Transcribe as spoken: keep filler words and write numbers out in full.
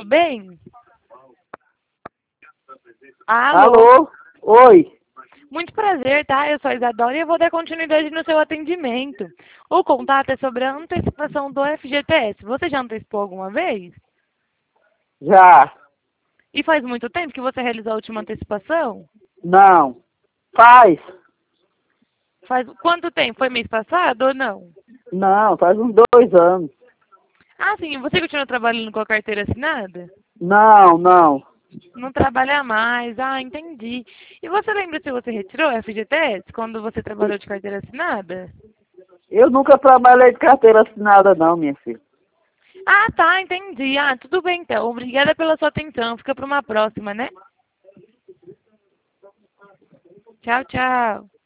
bem? Alô? Alô? Oi. Muito prazer, tá? Eu sou a Isadora e eu vou dar continuidade no seu atendimento. O contato é sobre a antecipação do F G T S. Você já antecipou alguma vez? Já. E faz muito tempo que você realizou a última antecipação? Não. Faz. Faz quanto tempo? Foi mês passado ou não? Não, faz uns dois anos. Ah, sim. Você continua trabalhando com a carteira assinada? Não, não. Não trabalha mais. Ah, entendi. E você lembra se você retirou o F G T S quando você trabalhou de carteira assinada? Eu nunca trabalhei de carteira assinada não, minha filha. Ah, tá, entendi. Ah, tudo bem então. Obrigada pela sua atenção. Fica para uma próxima, né? Tchau, tchau.